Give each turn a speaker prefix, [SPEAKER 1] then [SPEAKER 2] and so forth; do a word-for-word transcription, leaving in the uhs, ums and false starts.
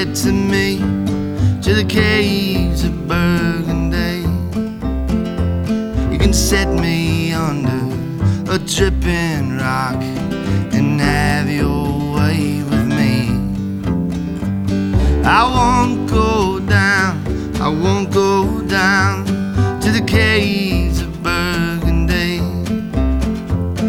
[SPEAKER 1] it to me, to the caves of Burgundy. You can set me under a dripping rock and have your way with me. I won't go down, I won't go down to the cave